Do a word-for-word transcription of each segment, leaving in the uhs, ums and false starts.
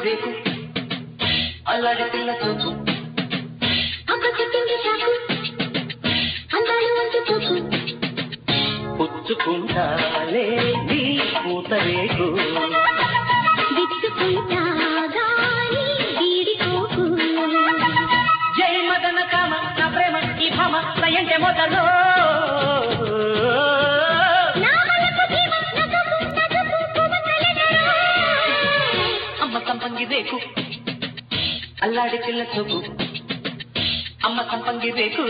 రేకు అల్లాడే పిల్ల చూపు అక్క చెప్పింది చాకు అందాలు వంటి చూపు పుచ్చుకుంటాలే నీ పూత రేకు విచ్చుకుంటాగాని వీడిపోకు జై మదన కామ నా ప్రేమ ఈ భామ సయంటే మొదలు అమ్మ సంపంగి రేకు అల్లాడి పిల్ల చూపు అమ్మ సంపంగి రేకు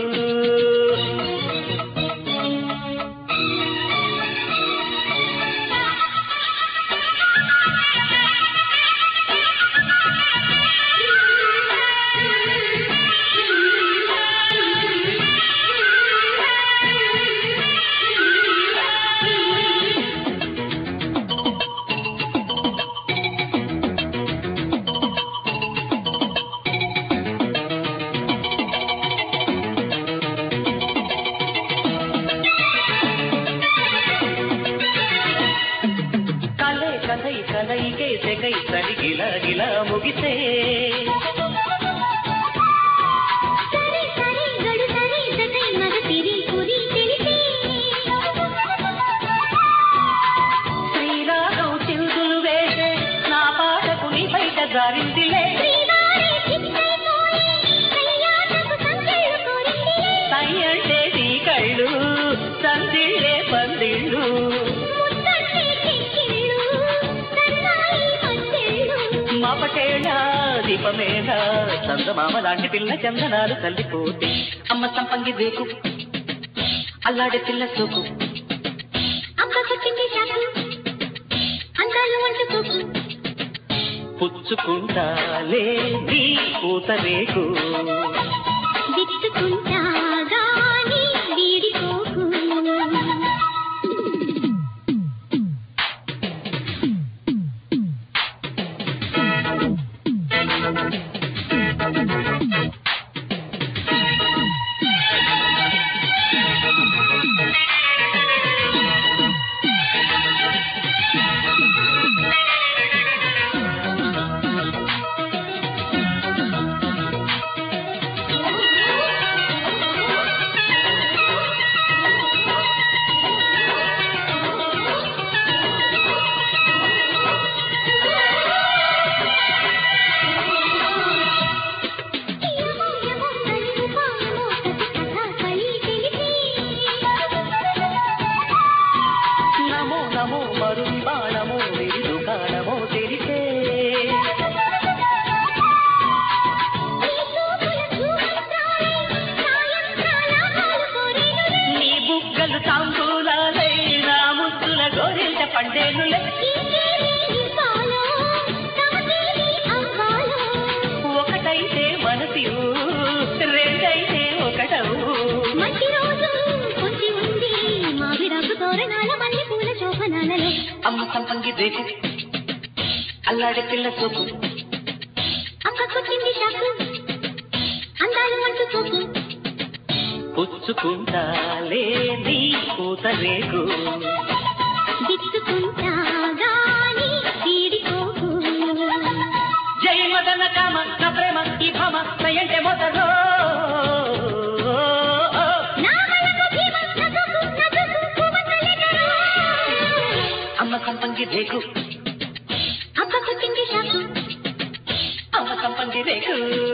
కథై కథైకే సెగై సరి గిలా గిలా ముగిసే శ్రీరాగం చిరుదులు వేసే నా పాటకు నీ బయట జారిందిలే సై అంటే నీ కళ్ళు సందిళ్ళే పందిళ్ళు మాపటేళా దీపమేళా చందమామ లాంటి పిల్ల చందనాలు తల్లిపోతే అమ్మ సంపంగి రేకు అల్లాడే పిల్ల సోకు అక్క చెప్పింది చాకు అందాలు వంటి చూపు పుచ్చుకుంటాలే నీ పూత రేకు విచ్చుకుంటాగాని వీడిపోకు నమో మరుంబాణమో విరుదు కాణమో తెలిసే నీ బుగ్గలు తాంబూలాలై నా ముద్దుల గోరింట పండేనులే ఒకటైతే మనసి రెండైతే ఒకటవు అమ్మ సంపంగి రేకు అల్లాడే పిల్ల సోకు అక్క కొట్టింది చాకు అందాలు వంటి చూపు పుచ్చుకుంటాలే నీ పూత రేకు విచ్చుకుంటాగాని వీడిపోకు జై మదన కామ నా ప్రేమ ఈ భామ సయంటే మొదలు అమ్మ సంపంగి రేకు అక్క కొట్టింది చాకు అమ్మ సంపంగి రేకు